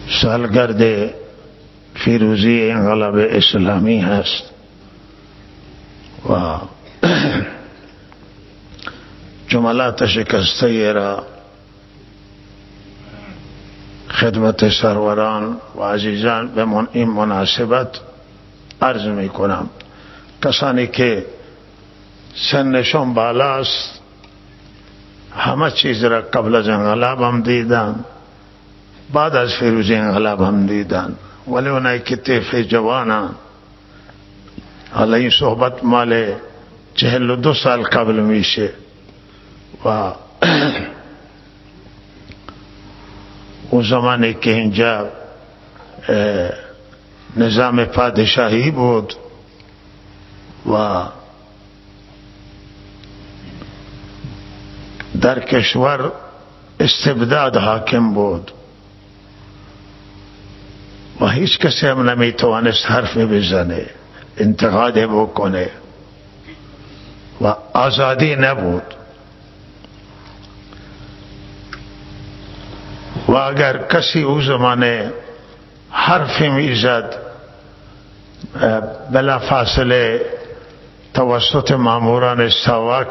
سالگرد فیروزی انقلاب اسلامی هست و جملات شکسته را خدمت سروران و عزیزان به این مناسبت عرض می کنم. کسانی که سنشون بالاست همه چیز را قبل از انقلاب هم دیدن، بعد از فیروزی انقلاب هم دیدن، ولی اونایی که طیف جوانن، حالا این صحبت مال 42 سال قبل میشه و اون زمانی که اینجا نظام پادشاهی بود و در کشور استبداد حاکم بود و هیچ کسی هم نمیتوانست حرفی بزنه، انتقاد بکنه و آزادی نبود و اگر کسی او زمانه حرفی میزد بلا فاصله توسط ماموران ساواک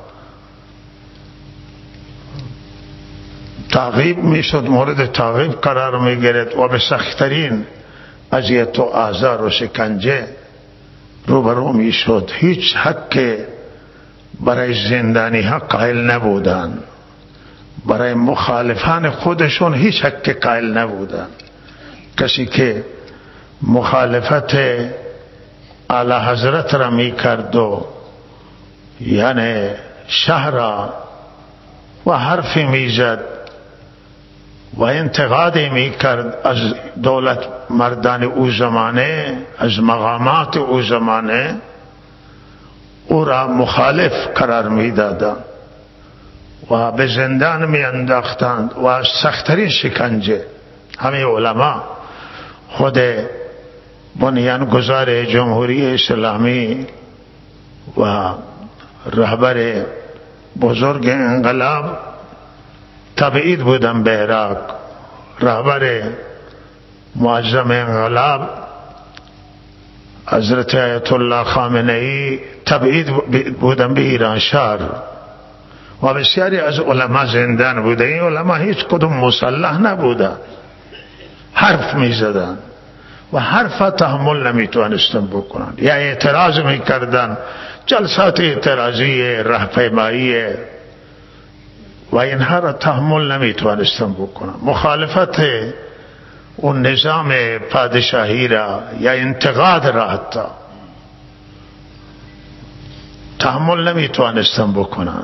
تعقیب میشد، مورد تعقیب قرار میگرفت و به سخت‌ترین اذیت و آزار و شکنجه روبرو میشد. هیچ حق برای زندانی ها قائل نبودن، برای مخالفان خودشون هیچ حق قائل نبودن. کسی که مخالفت اعلی حضرت را میکرد و یعنی شهر و حرفی میزد و انتقادی میکرد از دولت مردان او زمانه، از مقامات او زمانه، او را مخالف قرار میدادند و به زندان میانداختند و از سخت‌ترین شکنجه. همه علما، خود بنیانگذار جمهوری اسلامی و رهبر بزرگ انقلاب تبعید بودن به عراق، رهبر معظم انقلاب حضرت آیت الله خامنه‌ای تبعید بودن به ایران شهر و بسیاری از علما زندان بودن. این علما هیچ کدوم مسلح نبودن، حرف می زدن و حرف تحمل نمیتوانستن بکنن یا اعتراض میکردن، جلسات اعتراضی، راهپیمایی و اینها را تحمل نمیتوانستن بکنن. مخالفت اون نظام پادشاهی را یا انتقاد را حتی تحمل نمیتوانستن بکنن.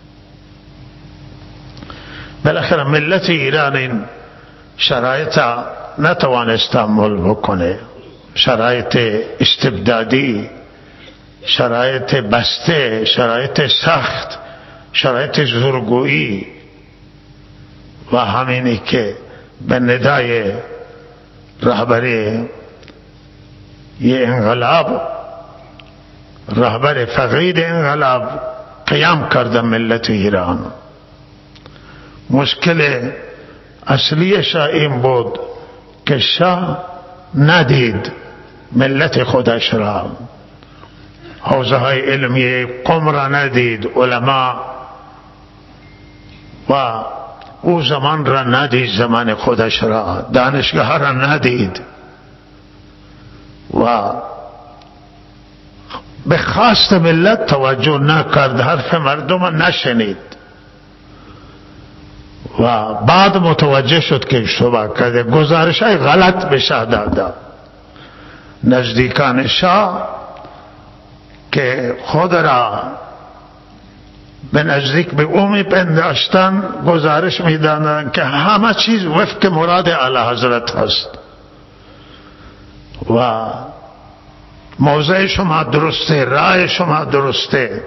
بالاخره ملت ایران این شرایط نتوانست تحمل بکنه، شرایط استبدادی، شرایط بسته، شرایط سخت، شرایط زورگویی و همینی که به ندای رهبری یه انقلاب، رهبر فقید انقلاب قیام کرده ملت ایران. مشکل اصلیش این بود که شاه ندید ملت خودش را، حوزه های علمی قوم را ندید، علما و او زمان را ندید، زمان خودش را، دانشگاه را ندید و به خواست ملت توجه نکرد، حرف مردم نشنید و بعد متوجه شد که اشتباه کرده. گزارش های غلط به شاه داده. نزدیکان شاه که خود را به نزدیک به او میپنداشتن گزارش میدادند که همه چیز وفق مراد اعلی حضرت هست و موضع شما درسته، رای شما درسته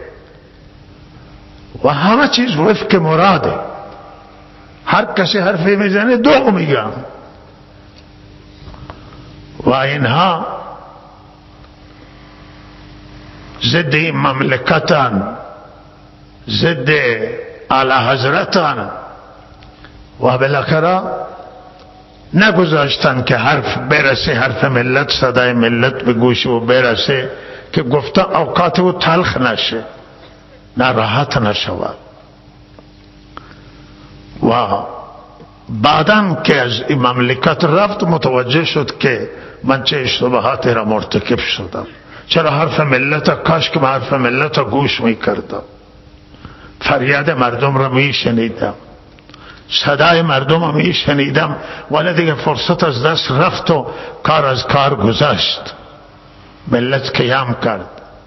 و همه چیز وفق مراده. هر کسی حرفی میزنه دروغ میگم و اینها ضد این مملکتان، ضد اعلی حضرتان و بالاخره نگذاشتن که حرف برسه، حرف ملت، صدای ملت به گوش او برسه که گفته اوقات او تلخ نشه، ناراحت نشود. و بعدم که از این مملکت رفت متوجه شد که من چه اشتباهاتی را مرتکب شدم، چرا حرف ملت، کاش که من حرف ملت گوش می کردم، فریاد مردم را می شنیدم، صدای مردم را می شنیدم، ولی دیگه فرصت از دست رفت و کار از کار گذشت. ملت قیام کرد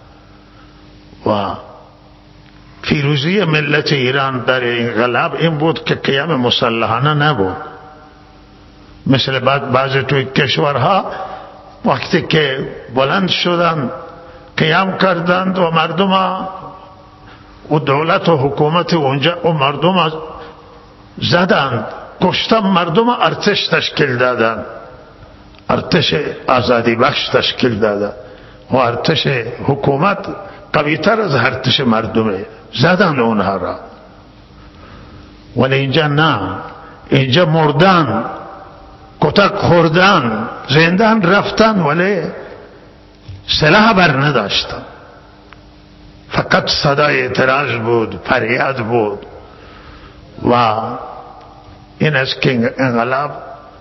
و پیروزی ملت ایران در انقلاب این بود که قیام مسلحانه نبود. مثل بعض توی کشورها وقتی که بلند شدند قیام کردند و مردم و دولت و حکومت اونجا و مردم زدند، کشتن مردم، ارتش تشکیل دادند، ارتش آزادی بخش تشکیل دادند و ارتش حکومت قویتر از ارتش مردمه، زدند اونها را. ولی اینجا نه، اینجا مردن، کتک خوردن، زندان رفتن، ولی سلاح بر نداشتن، فقط صدای اعتراض بود، فریاد بود. و این است که انقلاب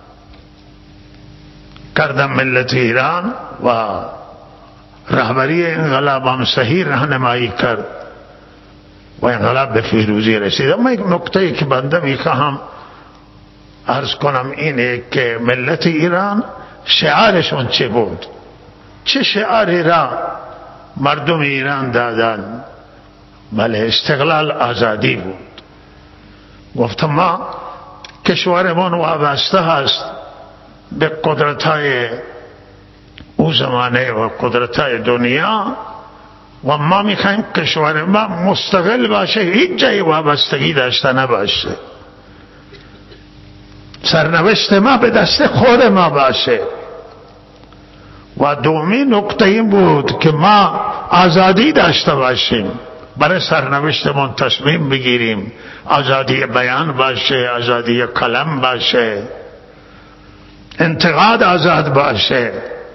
کردن ملت ایران و رهبری انقلاب هم صحیح راهنمایی کرد و انقلاب به پیروزی رسید. اما یک نکته که بنده میخواهم عرض کنم اینه که ملت ایران شعارشون چه بود، چه شعاری را مردم ایران دادن؟ بله، استقلال، آزادی بود. گفتم ما کشورمون وابسته هست به قدرت‌های او زمانه و قدرت‌های دنیا و ما میخوایم کشور ما مستقل باشه، هیچ جای وابستگی داشته نباشه، سرنوشت ما به دست خود ما باشه. و دومین نکته این بود که ما آزادی داشته باشیم، برای سرنوشتمون تصمیم بگیریم، آزادی بیان باشه، آزادی کلام باشه، انتقاد آزاد باشه.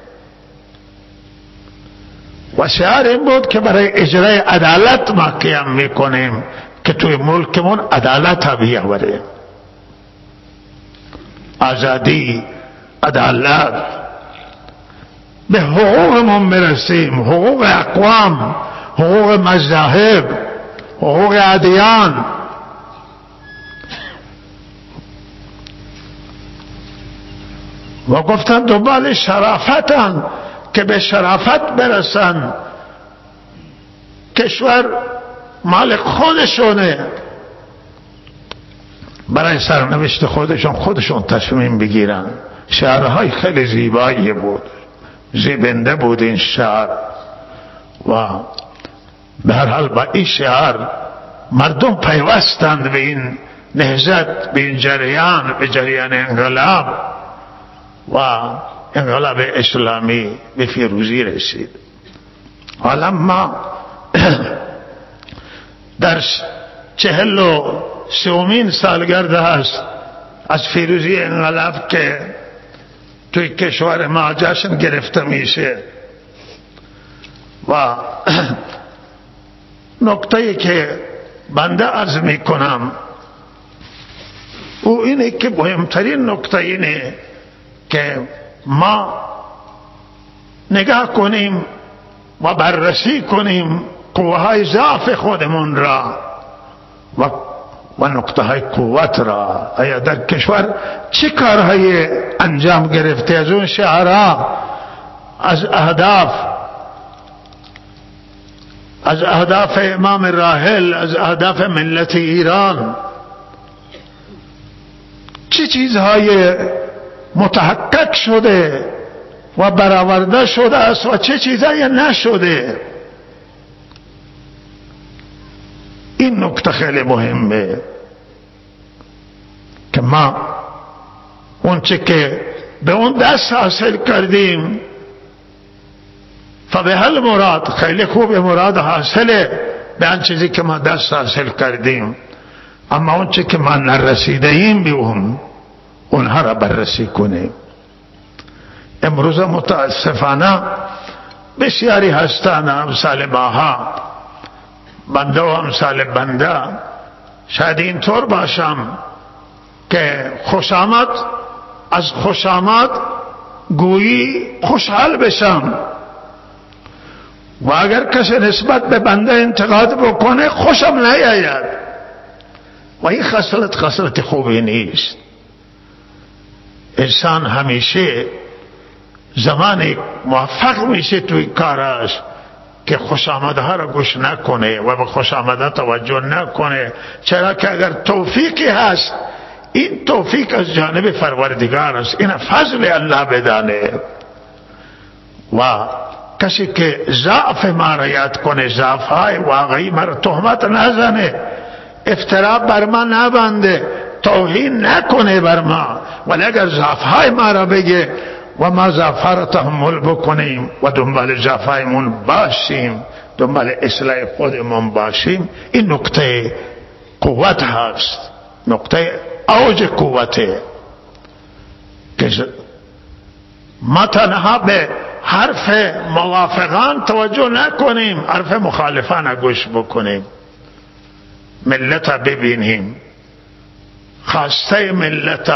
و شعار این بود که برای اجرای عدالت ما قیام میکنیم که توی ملکمون عدالت ها بیاوریم، آزادی، عدالت، به حقوقمون برسیم، حقوق اقوام، حقوق مذاهب، حقوق ادیان. و گفتن دنبال شرافتن که به شرافت برسن، کشور مال خودشونه، برای سرنوشت خودشون تصمیم بگیرن. شعرهای خیلی زیبایی بود، زیبنده بود این شعر. و به هر حال با این شعر مردم پیوستند به این نهضت، به این جریان، به جریان انقلاب و انقلاب اسلامی به پیروزی رسید. حالا ما در 43مین سالگرد هست از پیروزی انقلاب که توی کشور ما جشن گرفته میشه. و نکته که بنده عرض میکنم او اینه که مهمترین نکته اینه که ما نگاه کنیم و بررسی کنیم قوه‌های ضعف خودمون را و نقطه‌های قوت را. آیا در کشور چه کارهای انجام گرفته؟ از اون شعرها، از اهداف امام راحل، از اهداف ملت ایران، چه چیزهای متحقق شده و برآورده شده است و چه چیزایی نشده؟ این نکته خیلی مهمه که ما اونچه که به اون دست حاصل کردیم فبه هل مراد، خیلی خوب مراد حاصله به آن چیزی که ما دست حاصل کردیم، اما اونچه که ما نرسیده ایم به اون اونها را بررسی کنیم. امروز متاسفانه بسیاری هستند امثال ماها، بنده و امثال بنده، شاید اینطور باشم که خوشامد از خوشامد گویی خوشحال بشم و اگر کسی نسبت به بنده انتقاد بکنه خوشم نیاید و این خصلت خوبی نیست. انسان همیشه زمانی موفق میشه توی کارش که خوشامدها را گوش نکنه و به خوشامدها توجه نکنه، چرا که اگر توفیقی هست این توفیق از جانب پروردگار است، این فضل الله بدانه. و کسی که ضعف ما را یاد کنه، ضعفهای واقعی ما را تهمت نزنه، افترا بر ما نبنده، توهین نکنه بر ما، ولی اگر ضعفهای ما را بگه و ما ضعفها را تحمل بکنیم و دنبال ضعفهایمون باشیم، دنبال اصلاح خودمون باشیم، این نقطه قوت هست، نقطه اوج قوته که ما تنها به حرف موافقان توجه نکنیم، حرف مخالفان گوش بکنیم. ملت ببینیم، خواسته ملت،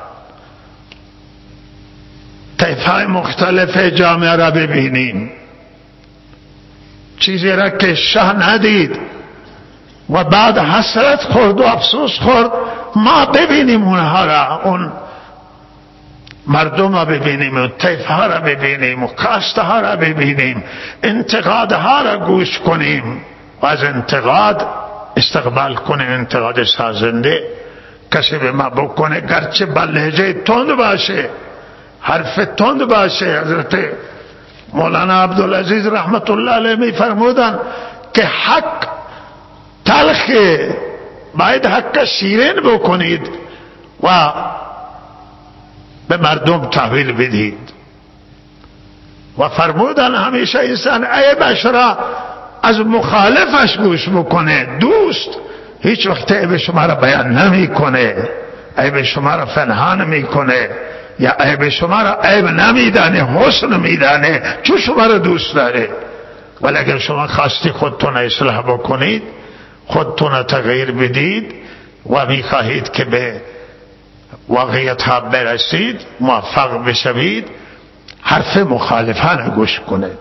طیفهای مختلف جامعه را ببینیم، چیزی را که شاه ندید و بعد حسرت خورد و افسوس خورد، ما ببینیم اونها را، اون مردم را ببینیم، اون طیفها را ببینیم و کاسته ها را ببینیم، انتقادها را گوش کنیم و از انتقاد استقبال کنیم، انتقاد سازنده. کسی به ما بکنه گرچه با لهجه تند باشه، حرف تند باشه، حضرت مولانا عبدالعزیز رحمت الله علیه می فرمودن که حق تلخه، باید حق شیرین بکنید و به مردم تحویل بدید. و فرمودن همیشه انسان عیبش را از مخالفش گوش بکنه، دوست هیچ وقت عیب شما را بیان نمی کنه، عیب شما را پنهان میکنه یا عیب شما را عیب نمیدانه، حسن میدانه، چون شما را دوست داره. ولی اگر شما خواستی خودتون اصلاح بکنید، خودتون تغییر بدید و میخواهید که به واقعیت ها برسید، موفق بشوید، حرف مخالفان گوش کنید.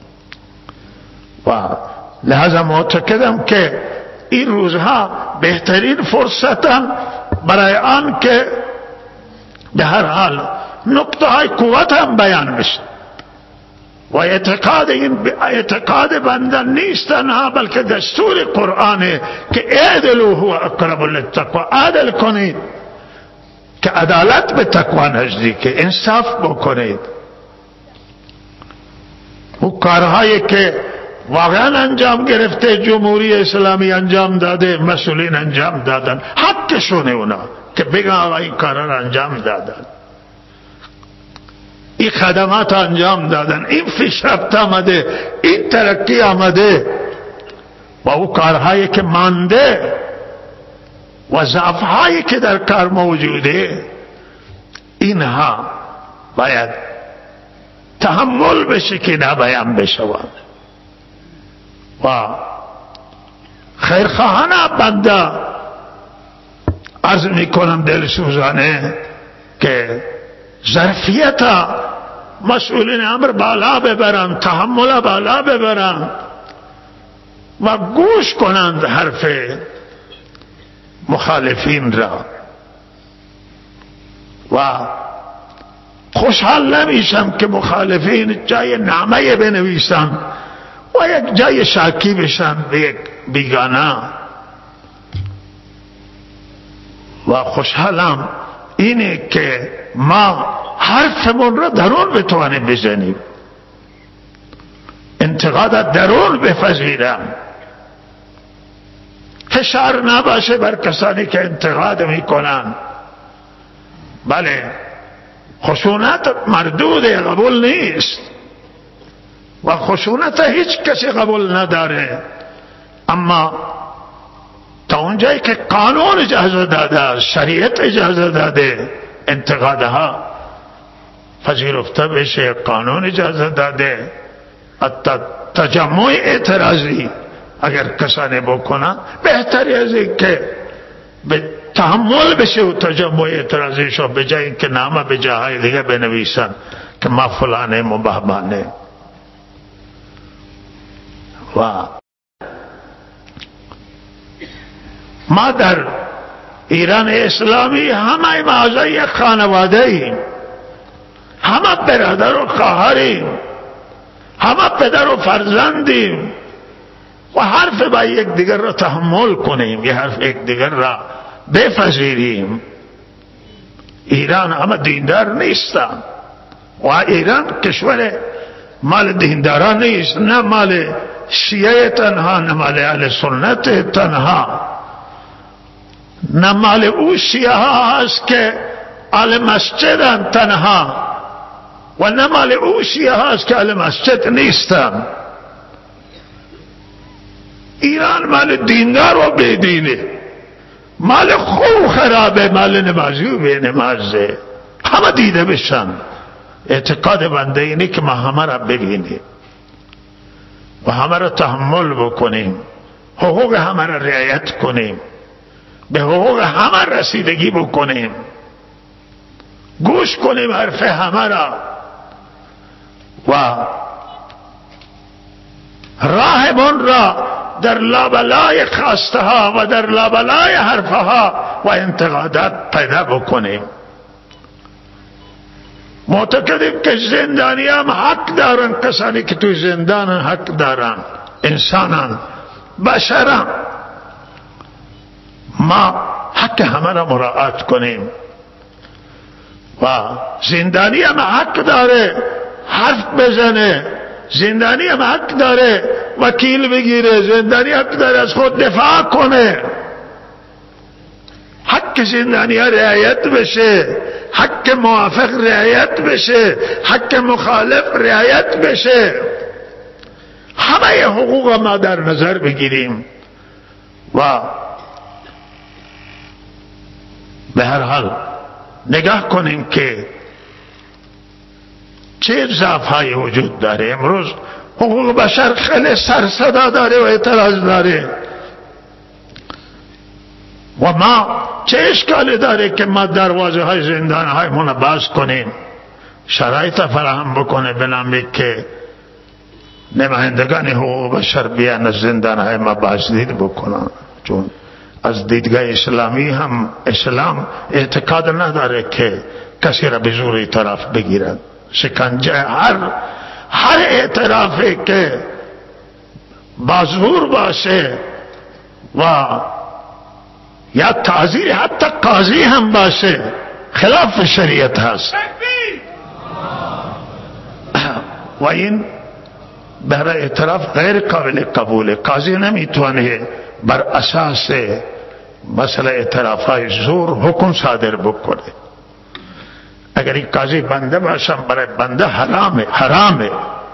و لحاظا معتقدم که این روزها بهترین فرصتن برای آن که به هر حال نقطه های قوت هم بیان بشه و اعتقاد بنده نیست تنها بلکه دستور قرآنه که اعدلوا هو اقرب للتقوی، عدل کنید که عدالت به تقوی نزدیکه، انصاف بکنید. او کارهایی که واقعا انجام گرفته جمهوری اسلامی انجام داده، مسئولین انجام دادن، حقشونه اونا که بگن آقا این کارا را انجام دادن، این خدمات انجام دادن، این پیشرفت آمده، این ترقی آمده. و او کارهایی که مانده و ضعفهایی که در کار موجوده، اینها باید تحمل بشه که نبایم بشود. و خیرخواهانه بنده عرض میکنم دلسوزانه که ظرفیت مسئولین امر بالا ببرند، تحمل بالا ببرند و گوش کنند حرف مخالفین را. و خوشحال نمیشم که مخالفین جای نامه بنویسن و یک جای شاکی بشن به یک بیگانه. و خوشحالم اینه که ما حرفمون را درون بتوانیم بزنیم، انتقاد درون بپذیرم، فشار نباشه بر کسانی که انتقاد میکنن. بله خشونت مردوده، قبول نیست و خشونت هیچ کسی قبول نداره، اما تا اونجایی که قانون اجازه داده، شریعت اجازه داده، انتقادها پذیرفته بشه، قانون اجازه داده. حتی تجمع اعتراضی اگر کسانی بکنن بهتری از این که به تحمل بشه و تجمع اعتراضیشو، به جای اینکه نامه به جاهای دیگه بنویسن که ما فلانه مبهمانه. و ما در ایران اسلامی همه معضای یک خانواده ایم، همه برادر و خواهریم، همه پدر و فرزندیم و حرف با یک دیگر را تحمل کنیم، یه حرف یک دیگر را بپذیریم. ایران همه دیندار نیستن و ایران کشور مال دینداران نیست، نه مال شیعه تنها، نه مال اهل سنت تنها، نه مال او شیعه ها هست که اهل مسجدن تنها و نه مال او شیعه هست که اهل مسجد نیستن. ایران مال دیندار و بیدینه، مال خوب خرابه، مال نمازی و بی نمازه، همه دیده بشن. اعتقاد بنده اینه که ما همه را ببینیم و همه را تحمل بکنیم، حقوق همه را رعایت کنیم، به حقوق همه رسیدگی بکنیم، گوش کنیم حرف همه را و راهمون را در لابلای خواسته ها و در لابلای حرفها و انتقادات پیدا بکنیم. معتقدیم که زندانی هم حق دارن، کسانی که توی زندان حق دارن، انسانان، بشران. ما حق همه را مراعات کنیم و زندانی هم حق داره حرف بزنه، زندانی هم حق داره وکیل بگیره، زندانی حق داره از خود دفاع کنه. حق زندانی ها رعایت بشه، حق موافق رعایت بشه، حق مخالف رعایت بشه. همه حقوق ما در نظر بگیریم و به هر حال نگاه کنیم که چه ضعف‌هایی وجود داره. امروز حقوق بشر خیلی سرصدا داره و اعتراض داره و ما چه اشکالی داره که ما دروازه های زندان های مون باز کنیم، شرایط فراهم بکنه بنامه که نمایندگان حقوق بشر بیان از زندان های ما بازدید بکنن. چون از دیدگاه اسلامی هم اسلام اعتقاد نداره که کسی را به زور طرف بگیرد. شکنجه هر اعترافی که بازور باشه و یا تعزیر حتی قاضی هم باشه خلاف شریعت هست و این برای اعتراف غیر قابل قبوله. قاضی نمیتونه بر اساس مثلا اعترافهای زور حکم صادر بکنه. اگر این قاضی بنده باشم برای بنده حرامه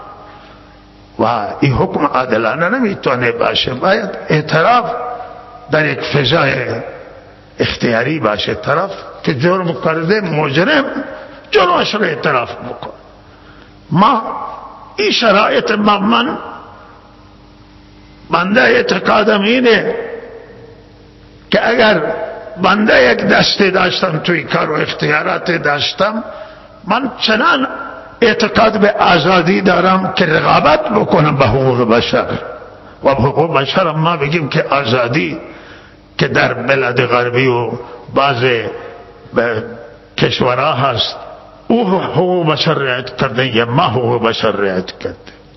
و این حکم عادلانه نمیتونه باشه. باید اعتراف در یک فضای اختیاری باشه، طرف که جرم کرده مجرم جرمش رو اعتراف بکن. ما این شرایط من بنده اعتقادم اینه که اگر بنده یک دستی داشتم توی کار و اختیارات داشتم، من چنان اعتقاد به آزادی دارم که رقابت بکنم به حقوق بشر. و حقوق بشر ما بگیم که آزادی که در بلاد غربی و بعض کشورها هست، او حقوق بشر رعایت کرده یا ما حقوق بشر رعایت کرده.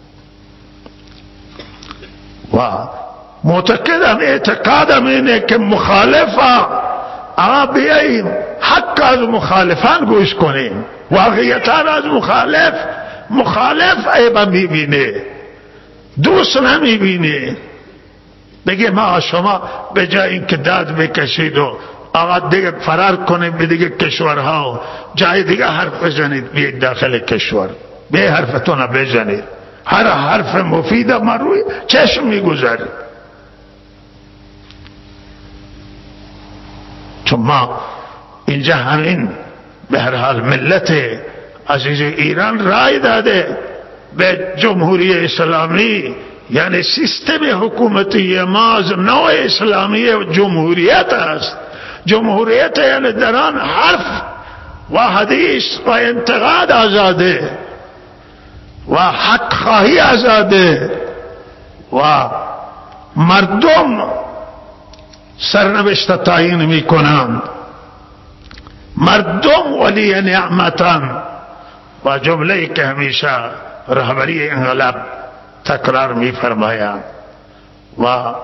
و معتقدم اعتقادم اینه که مخالفا بیاییم حق از مخالفان گوش کنیم. واقعیتا از مخالف عیبا میبینه، دوست نمیبینه. بگه ما شما به جای اینکه داد بکشید و آقا دیگه فرار کنید به دیگه کشورها و جای دیگه حرف بزنید، بیاید داخل کشور به حرفتون بزنید. هر حرف مفید ما روی چشم میگذارید. چون ما اینجا همین به هر حال ملت عزیز ایران رای داده به جمهوری اسلامی، یعنی سیستم حکومتی ما از نوع اسلامی جمهوریت است. جمهوریت یعنی در آن حرف و حدیث و انتقاد آزاده و حق خواهی آزاده و مردم سرنوشت تعیین می کنند. مردم ولی نعمتان و جمله که همیشه رهبری انقلاب تکرار می فرمایند و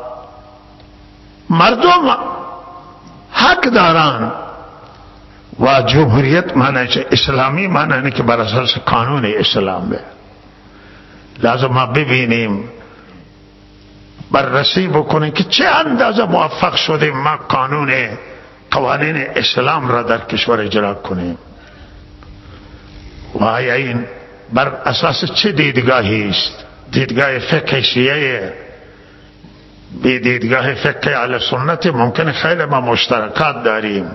مردم حق دارند و جمهوریت معنی اسلامی معنی که بر اساس قانون اسلام ہے. لازم ما ببینیم، بررسی بکنیم که چه اندازه موفق شدیم ما قوانین اسلام را در کشور اجرا کنیم و آیا این بر اساس چه دیدگاهی است؟ دیدگاه فقه شیعه به دیدگاه فقه اهل سنت ممکن خیلی ما مشترکات داریم.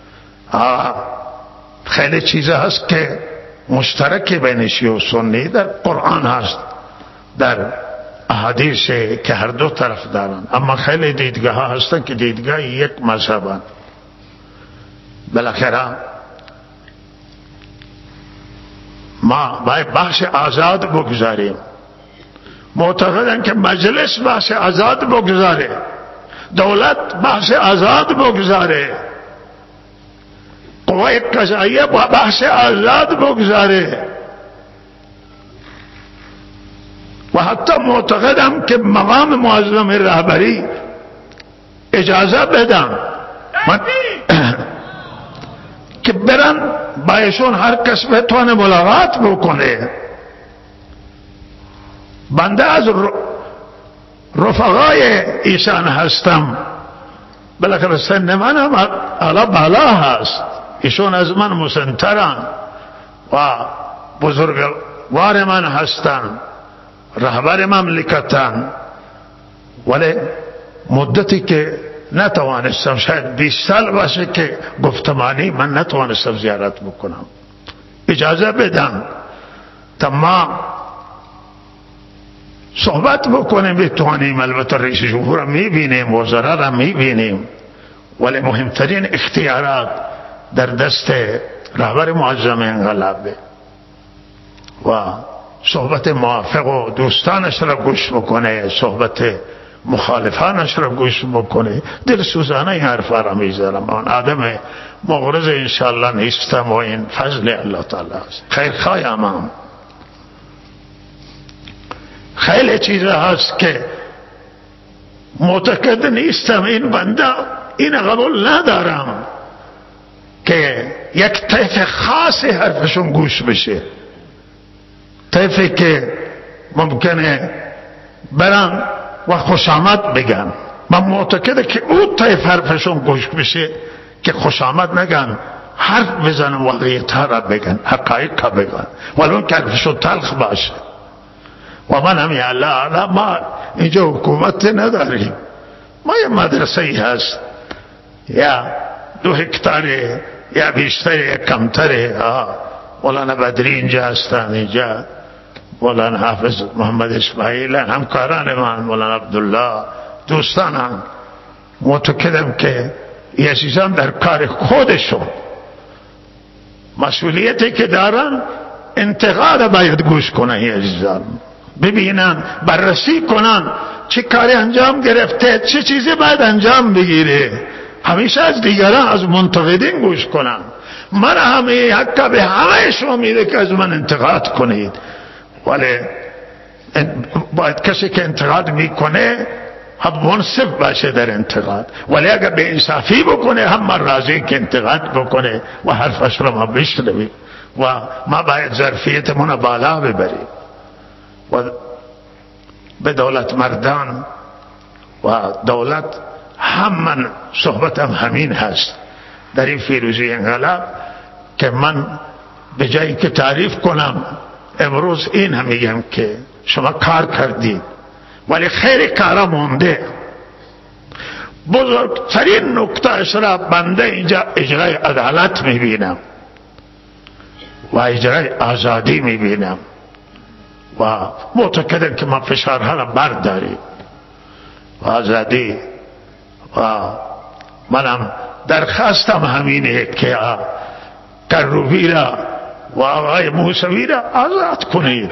خیلی چیزا هست که مشترک بین شیعه و سنی در قرآن هست، در احادیث که هر دو طرف دارن، اما خیلی دیدگاه ها هستن که دیدگاه یک مذهبن. بالاخره ما باید بحث آزاد بگذاریم. معتقدن که مجلس بحث آزاد بگذاره، دولت بحث آزاد بگذاره، قوای قضاییه بحث آزاد بگذاره و حتی معتقدم که مقام معظم رهبری اجازه بدن که برن بایشون هر کس بتونه ملاقات بکنه. بنده از رفقای ایشان هستم، بالاخره سن من هم علا بالا هست، ایشون از من مسنترن و بزرگوار من هستن، رهبر مملکتن، ولی مدتی که نتوانستم، شاید 20 سال باشه که گفتمانی من نتوانستم زیارت بکنم. اجازه بدن تا ما صحبت بکنیم بتوانیم. البته رئیس جمهور را میبینیم، وزرا را میبینیم، ولی مهمترین اختیارات در دست رهبر معظم انقلابه و صحبت موافق و دوستانش را گوش بکنه، صحبت مخالفانش را گوش بکنه. دل سوزانه این حرفا را میذارم. من آدم مغرض انشاءالله نیستم و این فضل الله تعالی است. خیرخواه امام. خیلی چیزا هست که معتقد نیستم، این بنده این قبول ندارم که یک طیف خاص حرفشون گوش بشه، طیفی که ممکنه برن و خوشامد بگن. من معتقده که اون طیف حرفشون گوش بشه که خوشامد نگن، حرف بزنن، واقعیت ها را بگن، حقایق ها بگن، ولو که حرفشون تلخ باشه. و من هم یا الله ما اینجا حکومت نداریم، ما یه مدرسه ای هست یا 2 هکتاره یا بیشتر یا کمتره. مولانا بدری اینجا هستن، اینجا مولانا حافظ محمد اسماعیل همکاران من، مولانا عبدالله دوستان هم. معتقدم که این عزیزان در کار خودشون مسئولیتی که دارن انتقاد باید گوش کنن. این عزیزان ببینن، بررسی کنن چه کاری انجام گرفته، چه چیزی باید انجام بگیره. همیشه از دیگران، از منتقدین گوش کنن. من همه حق به همه شما میده که از من انتقاد کنید، ولی باید کسی که انتقاد میکنه هم منصف باشه در انتقاد، ولی اگر به انصافی بکنه هم من راضی که انتقاد بکنه و حرفش رو ما بشنویم و ما باید ظرفیتمون بالا ببریم و به دولت مردان و دولت هم. من صحبتم همین هست در این فیروزی انقلاب که من به جایی که تعریف کنم امروز این هم میگم که شما کار کردید ولی خیلی کارا مونده. بزرگترین نکته اش را بنده اینجا اجرای عدالت میبینم. و اجرای آزادی میبینم و معتقدم که ما فشارها را برداریم و آزادی. و منم درخواستم همینه که کروبی را و آقای موسوی را آزاد کنید.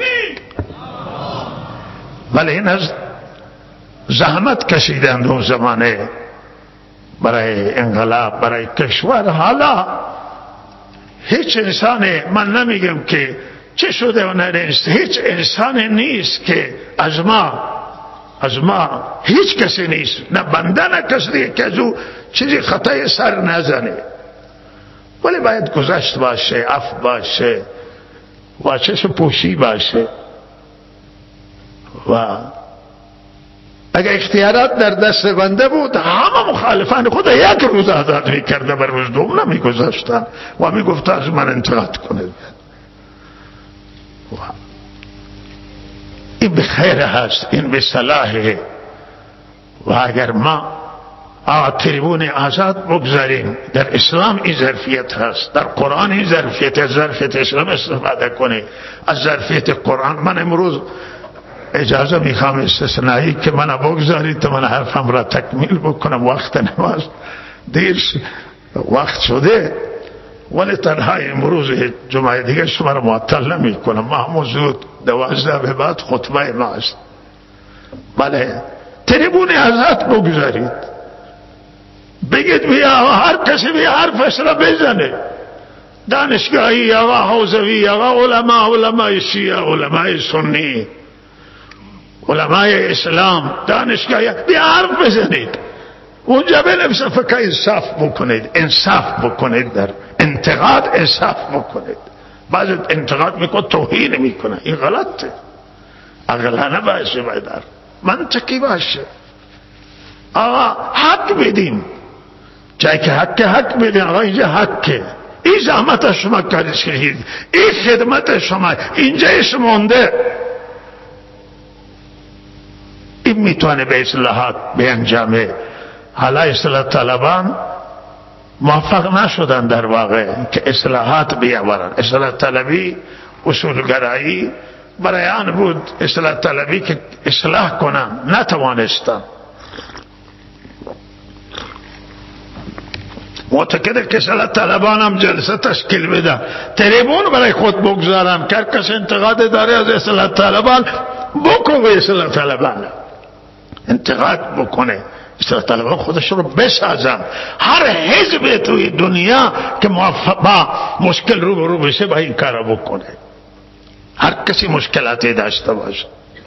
ولی این از زحمت کشیدند اون زمانه برای انقلاب، برای کشور. حالا هیچ انسان، من نمیگم که چه شده و نرسته، هیچ انسان نیست که از ما هیچ کسی نیست، نه بنده نه کسی که از او چیزی خطای سر نزنه. ولی باید گذشت باشه، عفو باشه و چشم پوشی باشه. و اگر اختیارات در دست بنده بود همه مخالفان خود یک روز آزاد میکرده، بر روز دوم نمیگذاشتن و میگفت از من انتقاد کنید. این به خیر هست، این به صلاحه. و اگر ما تریبون آزاد بگذاریم، در اسلام این ظرفیت هست، در قرآن این ظرفیت، از ظرفیت اسلام استفاده کنه، از ظرفیت قرآن. من امروز اجازه میخوام استثنایی که من بگذارید تا من حرفم را تکمیل بکنم. وقت نماز دیر وقت شده، ولی تنها امروز جمعه دیگه شما را معطل نمی کنم. ما موضوع 12 به بعد خطبه ماست. بله، تریبون آزاد بگذارید، بگید بیا هر کسی بیا حرفش را بزنه، دانشگاهی آقا حوزوی آقا علماء شیعه، علماء سنی، علماء اسلام، دانشگاهی بیا حرف بزنید. اونجا بنفسه فکر انصاف بکنید، انصاف بکنید، در انتقاد انصاف بکنید. بعض انتقاد میکنه توهین میکنه، این غلطه. عقلانه باشه، باید منطقی باشه. آقا حق بدیم، جایی که حق بدیم. آقا اینجا حقه، این زحمت شما کارش کنید، این خدمت شما اینجایش مونده، این میتونه به اصلاحات به انجامه. حالا اصلاح طلبان موفق نشدن در واقع که اصلاحات بیاورن. اصلاح طلبی، اصولگرایی برای آن بود، اصلاح طلبی که اصلاح کنن نتوانستن. معتقده که اصلاح طلبان هم جلسه تشکیل بدن، تریبون برای خود بگذارن که هر کس انتقاد داره از اصلاح طلبان بکنه، اصلاح طلبان انتقاد بکنه، اصلاح طلبان خودش رو بسازن. هر حزب توی دنیا که با مشکل رو بشه با این کار بکنه، هر کسی مشکلاتی داشته باشه.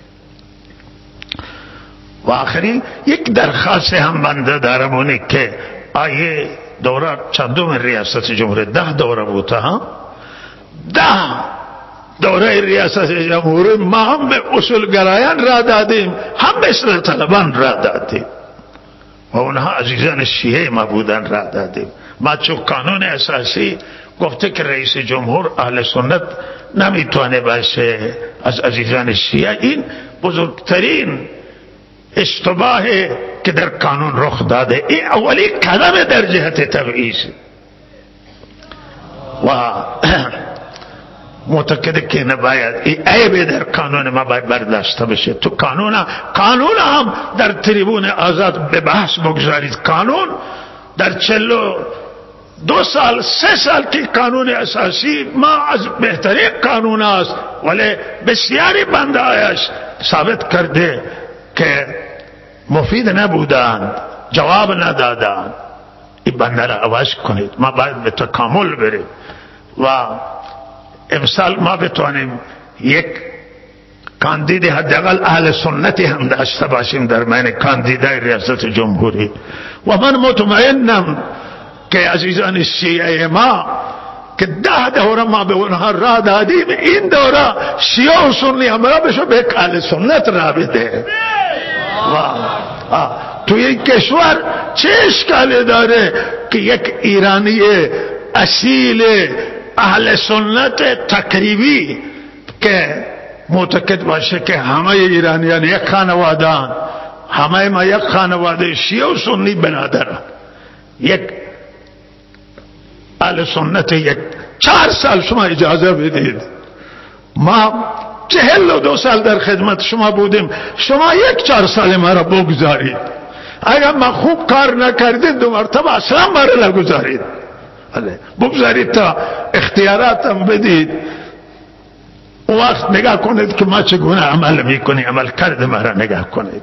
و آخری یک درخواست هم بنده دارم، اونه که آیه دوره چندم ریاست جمهوری 10 دوره بوده ها، 10 دوره ریاست جمهوری ما هم به اصولگرایان را دادیم، هم به اصلاح طلبان را دادیم و اونها عزیزان شیعه ما بودن را دادیم. ما چون قانون اساسی گفته که رئیس جمهور اهل سنت نمیتونه باشه از عزیزان شیعه. این بزرگترین اشتباهی که در قانون رخ داده، این اولی قدم در جهت تبعیض و معتقده که نباید، این عیب در قانون ما باید برداشته بشه. تو قانون هم در تریبون آزاد به بحث بگذارید. قانون در 42 سال 3 سال که قانون اساسی ما از بهترین قانون است، ولی بسیاری بنده هایش ثابت کرده که مفید نبودند، جواب ندادند. این بنده را عوض کنید. ما باید به تکامل بریم و امسال ما بتوانیم یک کاندید حداقل اهل سنتی هم داشته باشیم در معنی کاندیدای ریاست جمهوری. و من مطمئنم که عزیزان شیعه ما که 10 دوره ما به اونها را دادیم، این دوره شیعه و سنی هم را بشه به اهل سنت را بده. توی این کشور چه اشکالی داره که یک ایرانی اصیل اهل سنت تقریبی که معتقد باشه که همه ایرانیان یک خانواده‌اند، همه ما یک خانواده شیعه و سنی برادرند، یک اهل سنت یک 4 سال شما اجازه بدید، ما 42 سال در خدمت شما بودیم، شما 1-4 سال ما را بگذارید. اگر ما خوب کار نکردید 2 مرتبه اصلا ما را نگذارید، بگذارید تا اختیاراتم بدید. اون وقت نگاه کنید که ما چگونه عمل میکنیم، عمل کرد ما را نگاه کنید.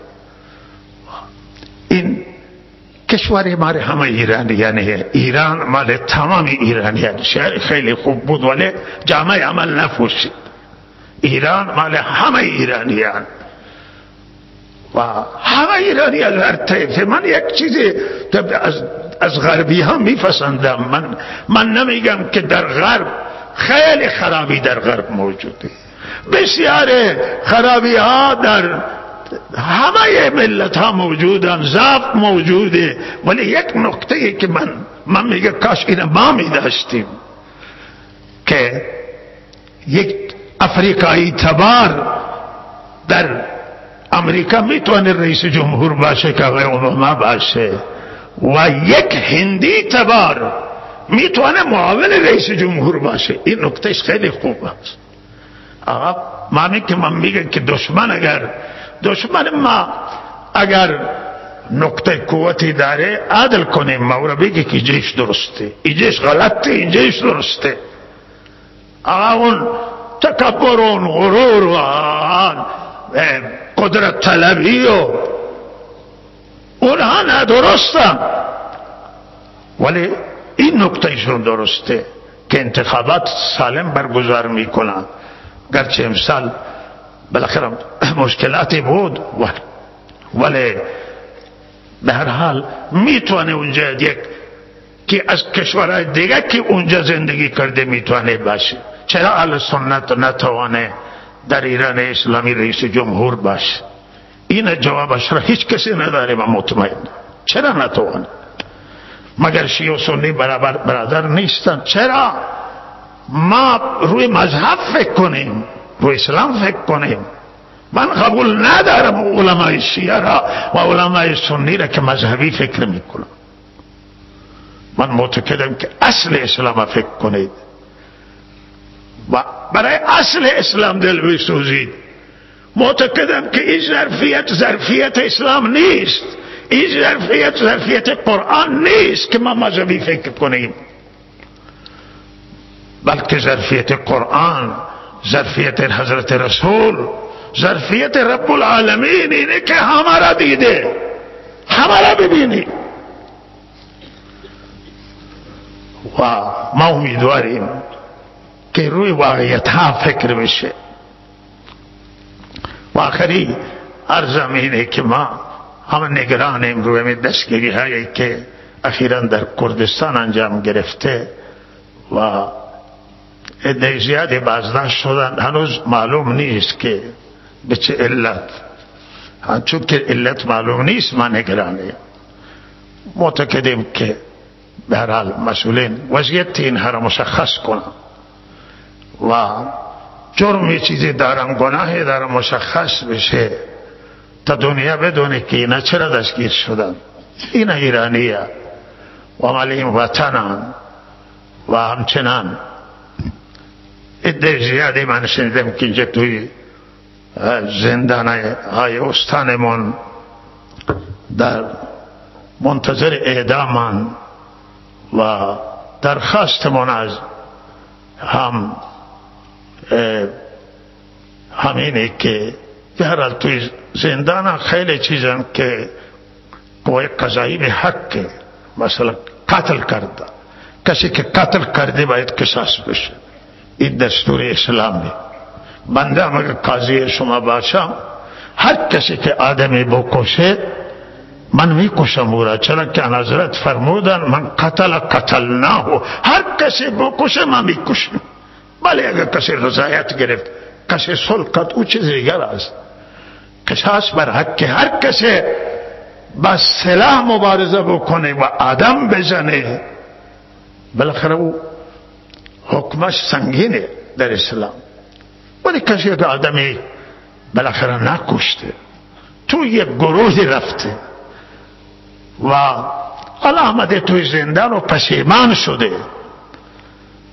این کشور ما همه ایرانیانه، ایران مال تمام ایرانیان. شهر خیلی خوب بود ولی جامعه عمل نپوشید. ایران مال همه ایرانیان و همه ایرانیان هر طیفه. من یک چیزی از غربی ها میپسندم. من نمیگم که در غرب خیلی خرابی در غرب موجوده، بسیار خرابی ها در همه ملت ها موجودن، ضعف موجوده، ولی یک نکته که من میگه کاش این ما میداشتیم که یک افریقایی تبار در امریکا میتونه رئیس جمهور باشه که آقای اوباما باشه و یک هندی تبار میتونه معاون رئیس جمهور باشه. این نکتهش خیلی خوب است. آقا من میگم که دشمن ما اگر نقطه قوتی داره عدل کنیم، ما را بگه که جیش درسته، این جیش غلطه، این جیش درسته. آقا اون تکبر و غرور و قدرت طلبی و اونها ندرستن، ولی این نکتهشون درسته که انتخابات سالم برگزار میکنن. گرچه امسال بالاخره مشکلاتی بود ولی به هر حال میتونه اونجا یک که از کشورهای دیگه که اونجا زندگی کرده میتونه باشه. چرا اهل سنت نتوانه در ایران اسلامی رئیس جمهور باشه؟ این جوابش را هیچ کسی نداره. من مطمئن چرا نتوانه؟ مگر شیعه و سنی برادر نیستن؟ چرا ما روی مذهب فکر کنیم، روی اسلام فکر کنیم؟ من قبول ندارم علمای شیعه را و علمای سنی را که مذهبی فکر میکنم. من معتقدم که اصل اسلام فکر کنید و برای اصل اسلام دل بسوزید. معتقدم که این ظرفیت اسلام نیست، این ظرفیت قرآن نیست که ما مذهبی فکر کنیم، بلکه ظرفیت قرآن، ظرفیت حضرت رسول، ظرفیت رب العالمین اینه که همه را دیده، همه را ببینی. و ما امیدواریم که روی واقعیت ها فکر بشه. و آخری عرضم اینه که ما همه نگرانیم روی دستگیری هایی که اخیراً در کردستان انجام گرفته و عده زیادی بازداشت شدن. هنوز معلوم نیست که به چه علت. چون که علت معلوم نیست ما نگرانیم. معتقدیم که به هر حال مسئولین وضعیت اینها را مشخص کنن و جرمی چیزی دارن، گناهی دارن، مشخص بشه تا دنیا بدونه که اینا چرا دستگیر شدن. اینا ایرانیه و مال این وطنن. و همچنان عده زیادی من شنیدم که اینجا توی زندان های استانمون در منتظر اعدامن و درخواستمون از همینه که هر حال توی زندان خیلی چیزن که قوه قضایی به حق، مثلا قتل کرده، کسی که قتل کرده باید قصاص بشه. این دستور اسلامی. بنده هم اگر قاضی شما باشم، هر کسی که آدمی بکشه من میکشم او را، چرا که حضرت فرمودن من قتلناه، هر کسی بکشه من میکشم. ولی اگر کسی رضایت گرفت، کسی صلح کرد، او چیز دیگر است. قصاص بر حق هر کسی با سلاح مبارزه بکنه و آدم بزنه، بالاخره او حکمش سنگینه در اسلام. ولی کسی که آدمی بالاخره نکشته، تو یک گروهی رفته و حالا آمده توی زندان و پشیمان شده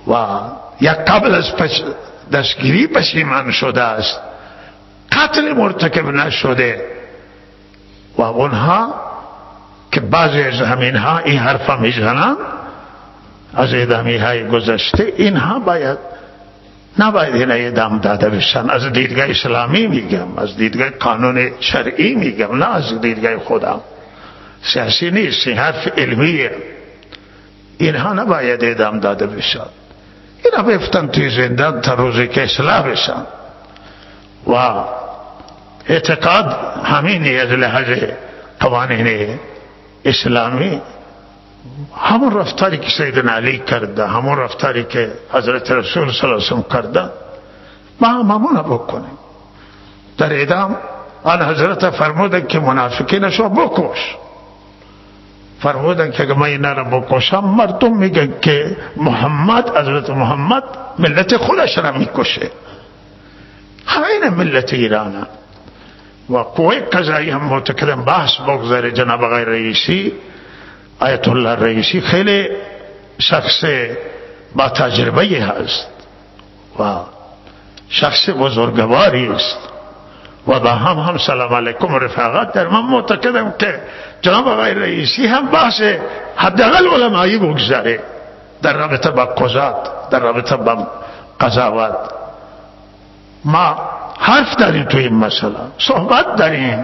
و یک قبل از دستگیری پشیمان شده است، قتل مرتکب نشده. و اونها که بعضی از همینها این حرفا میزنن از اعدامی های گذشته، اینها نباید این اعدام داده بشن. از دیدگاه اسلامی میگم، از دیدگاه قانون شرعی میگم، نه از دیدگاه خودم. سیاسی نیست، این حرف علمیه. اینها نباید اعدام داده بشن. اینا بفتن توی زندان تا روزی که اصلاح بشن. و اعتقاد همینی از لحاظ قوانین اسلامی، همون رفتاری که سیدنا علی کرده، همون رفتاری که حضرت رسول صلی الله علیه وسلم کرده، ما همون بکنیم. در اعدام آن حضرت فرمودن که منافقینشو بکش. فرمودن که اگه من اینا رو بکشم مردم میگن که حضرت محمد ملت خودش را میکشه. همین ملت ایرانه. و قوه قضایی هم معتقدم بحث بگذاره. جناب آقای رئیسی، آیت الله رئیسی خیلی شخص با تجربه هست و شخص بزرگواری است و با هم سلام علیکم رفاقت در. من معتقدم که جناب آقای رئیسی هم بحث حداقل علمایی بگذاره در رابطه با قضات، در رابطه با قضاوت. ما حرف داریم توی این مسئله، صحبت داریم،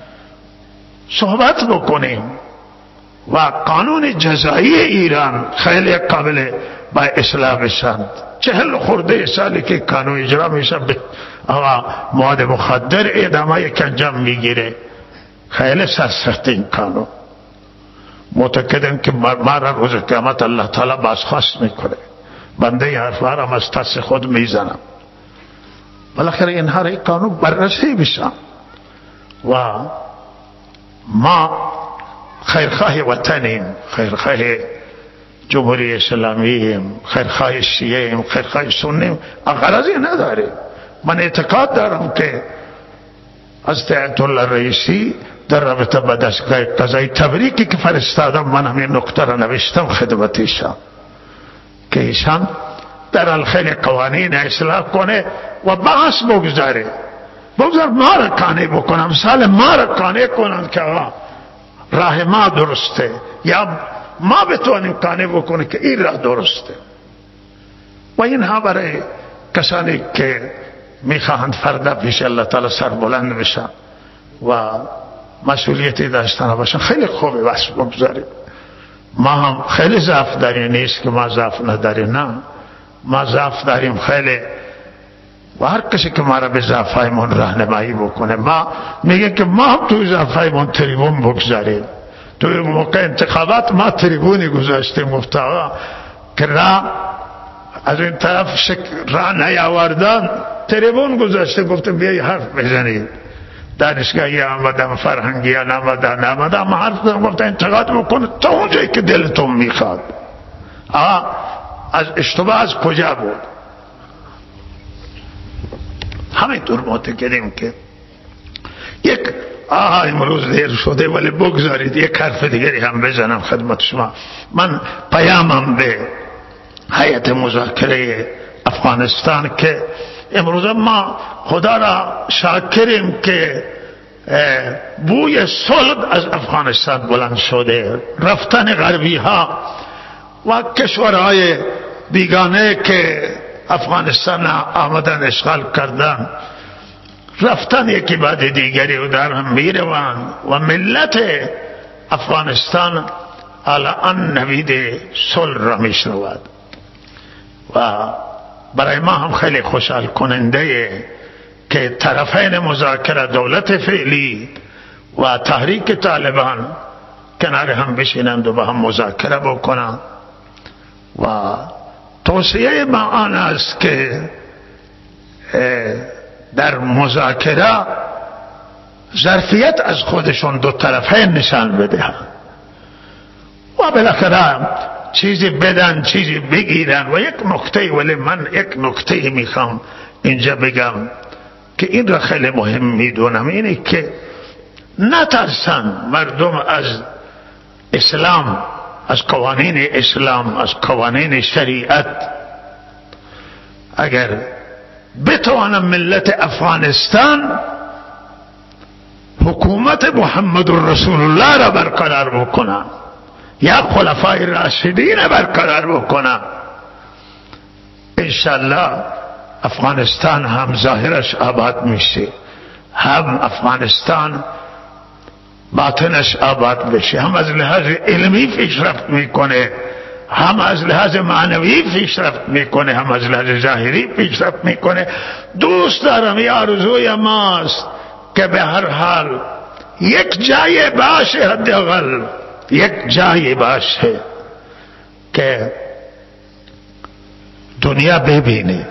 صحبت بکنیم. و قانون جزایی ایران خیلی قابل با اصلاح بشند. 40 خورده سالی که قانون اجرا میشه، مواد مخدر اعدام یک انجام میگیره. خیلی سخت این قانون. معتقدم که ما را روز قیامت الله تعالی بازخواست میکنه. بنده حرفها را از دست خود میزنم. بالاخره اینها را این قانون بررسی بشن. و ما خیرخواه وطنیم، خیرخواه جمهوری اسلامیم، خیرخواه شیعیم، خیرخواه سنیم، غرضی نداریم. من اعتقاد دارم که از آیت الله رئیسی در رابطه با دستگاه قضایی تبریکی که فرستادم، من همین نکته را نوشتم خدمت ایشان که ایشان در خیلی قوانین اصلاح کنه و بحث بگذاره. بگذار ما را قانع بکنم، مثال ما را قانع کنن که راه ما درسته، یا ما بتوانیم قانع بکنه که این راه درسته. و اینها برای کسانی که میخواهند فردا پیش الله تعالی سربلند بشن و مسئولیتی داشتن باشن، خیلی خوبه بس بگذاریم. ما هم خیلی ضعف داریم، نیست که ما ضعف نداریم، نه، ما ضعف داریم خیلی. و هر کسی که ما را به ضعفایمون راهنمایی بکنه، ما میگه که ما هم توی ضعفایمون تریبون بگذاریم. توی موقع انتخابات ما تریبونی گذاشتیم، گفت آقا که راه از این طرف راه نیاوردن، تریبون گذاشته، گفتم بیایی حرف بزنید. دانشگاهی آمدم، فرهنگی آمدم، حرف دارم، گفت انتقاد بکنه تا اونجایی که دلتون میخواد. از اشتباه از کجا بود؟ همینطور معتقدیم که یک امروز دیر شده ولی بگذارید یک حرف دیگری هم بزنم خدمت شما. من پیامم به هیئت مذاکره افغانستان که امروز ما خدا را شاکریم که بوی صلح از افغانستان بلند شده. رفتن غربی ها و کشورهای بیگانه که افغانستان آمدن اشغال کردن، رفتن یکی بعد دیگری و در هم میروند و ملت افغانستان الان نوید صلح را میشنود. و برای ما هم خیلی خوشحال کننده که طرفین مذاکره، دولت فعلی و تحریک طالبان، کنار هم بشینند و با هم مذاکره بکنند. و توصیه ما آن است که در مذاکره ظرفیت از خودشون دو طرفین نشان بدهند و بالاخره چیزی بدن، چیزی بگیرن. و یک نکته، ولی من یک نکته میخوام اینجا بگم که این را خیلی مهم میدونم، اینه که نترسن مردم از اسلام، از قوانین اسلام، از قوانین شریعت. اگر بتوانم ملت افغانستان حکومت محمد رسول الله را برقرار بکنم یا خلفای راشدین برقرار بکنم، انشاءالله افغانستان هم ظاهرش آباد میشه، هم افغانستان باطنش آباد بشه، هم از لحاظ علمی پیشرفت میکنه، هم از لحاظ معنوی پیشرفت میکنه، هم از لحاظ ظاهری پیشرفت میکنه. دوست دارم، یه آرزوی ماست که به هر حال یک جای باشه، حداقل یک جای باشه که دنیا ببینه،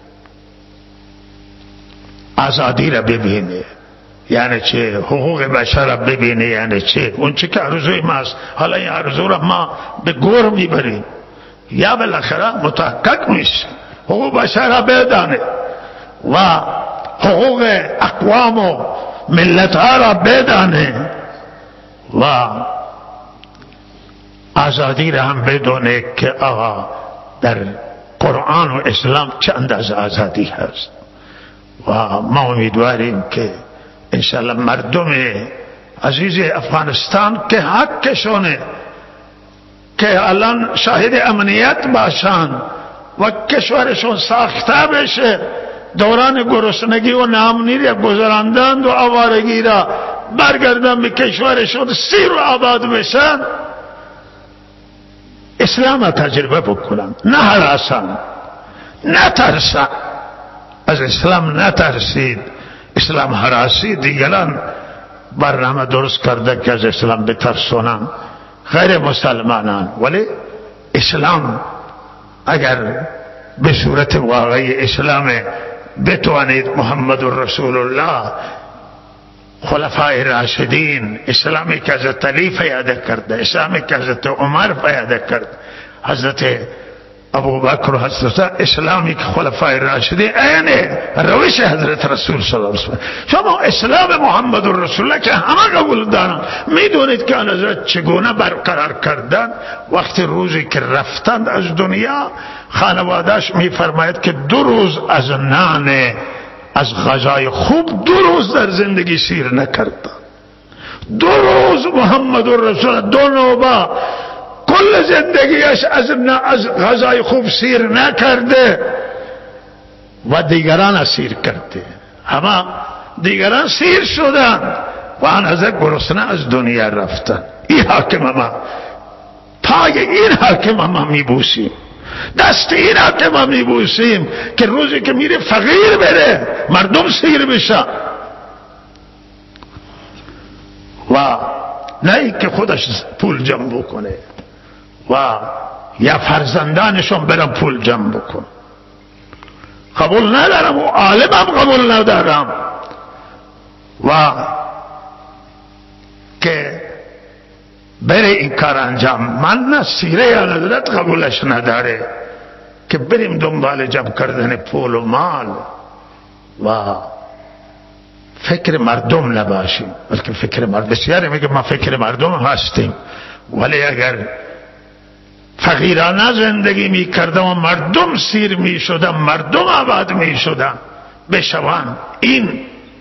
آزادی را ببینه، یعنی چه حقوق بشر را ببینه، یعنی چه اون چه که آرزوی ماست. حالا این آرزو را ما به گور میبریم یا بالاخره متحقق میشه. حقوق بشر را بدانه و حقوق اقوام و ملت ها را بدانه و آزادی را هم بدونه که آقا در قرآن و اسلام چه اندازه آزادی هست. و ما امیدواریم که انشاءالله مردم عزیز افغانستان که حقشونه که الان شاهد امنیت باشن و کشورشون ساخته بشه، دوران گرسنگی و ناامنی را گذراندند و آوارگی را برگردن به کشورشون، سیر و آباد بشن، اسلام تجربه بکنن، نه هراسن، نه ترسن. از اسلام نترسید، اسلام هراسی دیگران برنامه درست کرده که از اسلام بترسونن غیر مسلمانان. ولی اسلام اگر به صورت واقعی اسلام بتوانید محمد رسول الله، خلفای راشدین، اسلامی که حضرت علی پیاده کرده، اسلامی که حضرت عمر پیاده کرد، حضرت ابوبکر و حضرت، اسلامی که خلفای راشدین عین روش حضرت رسول صلی الله علیه وسلم. شما اسلام محمد رسول الله که همه قبول دارن، میدونید که آن حضرت چگونه برقرار کردن. وقتی روزی که رفتند از دنیا، خانوادهش میفرماید که 2 روز از نان از غذای خوب 2 روز در زندگی سیر نکردن. 2 روز محمد رسول الله 2 نوبه کل زندگیش از غذای خوب سیر نکرده و دیگران اسیر کرده، همه دیگران سیر شدن و آن حضرت گرسنه از دنیا رفتن. این حاکم ما، پای این حاکم ما میبوسیم، دست این حاکم میبوسیم که روزی که میره فقیر بره مردم سیر بشن و نه که خودش پول جمع بکنه و یا فرزندانشون برن پول جمع بکن. قبول ندارم و عالمم قبول ندارم و که بره این کار انجام. من نه سیره حضرت قبولش نداره که بریم دنبال جمع کردن پول و مال و فکر مردم نباشیم، بلکه فکر مردم. بسیاری میگه ما فکر مردم هستیم، ولی اگر فقیرانه زندگی میکردم و مردم سیر میشدم، مردم آباد میشدم بشوان، این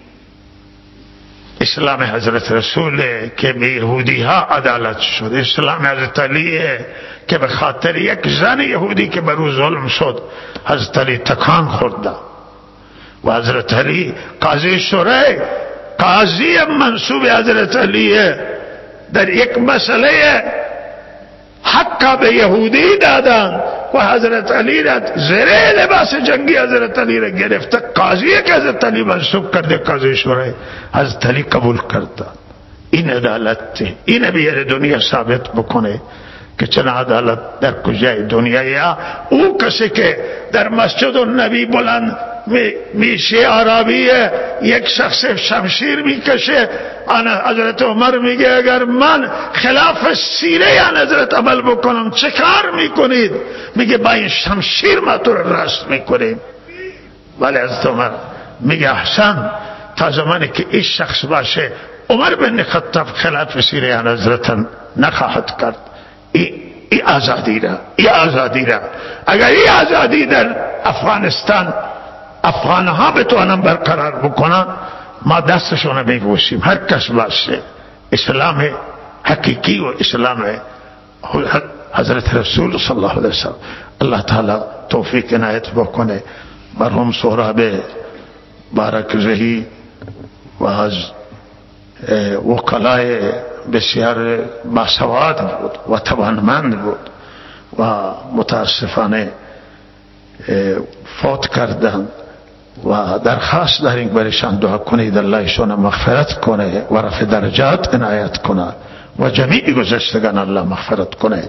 اسلام حضرت رسول که به یهودی ها عدالت شد، اسلام حضرت علیه که به خاطر یک زن یهودی که بر او ظلم شد حضرت علی تکان خورده و حضرت علی قاضی شورای، قاضی منصوب حضرت علیه، در یک مسئله حق به یهودی دادن و حضرت علی را زیر لباس جنگی حضرت علی را گرفته، قاضی که حضرت علی منصوب کرده قاضی شورای، حضرت علی قبول کرده. این عدالت، این بیاره دنیا ثابت بکنه که چه عدالت در کجای دنیا. یا او کسی که در مسجد النبی بلند میشه عربیه، یک شخص شمشیر میکشه، حضرت عمر میگه اگر من خلاف سیره حضرت عمل بکنم چه کار میکنید؟ میگه با این شمشیر ما تو رو راست میکنیم. ولی حضرت عمر میگه احسن، تا زمانی که این شخص باشه عمر بن خطاب خلاف سیره حضرت نخواهد کرد. این آزادی را اگر این آزادی در افغانستان افغانها بتوانن برقرار بکنن ما دستشون میبوسیم. هر کس باشه اسلام حقیقی و اسلام حضرت رسول صلی الله علیه وسلم. الله تعالی توفیق عنایت بکنه. مرحوم سهراب بارکزهی و از وکلای بسیار باسواد بود و توانمند بود و متاسفانه فوت کردند و درخواست داریم برایشان دعا کنید الله ایشان مغفرت کنه و رفع درجات عنایت کنه و جمیع گذشتگان الله مغفرت کنه.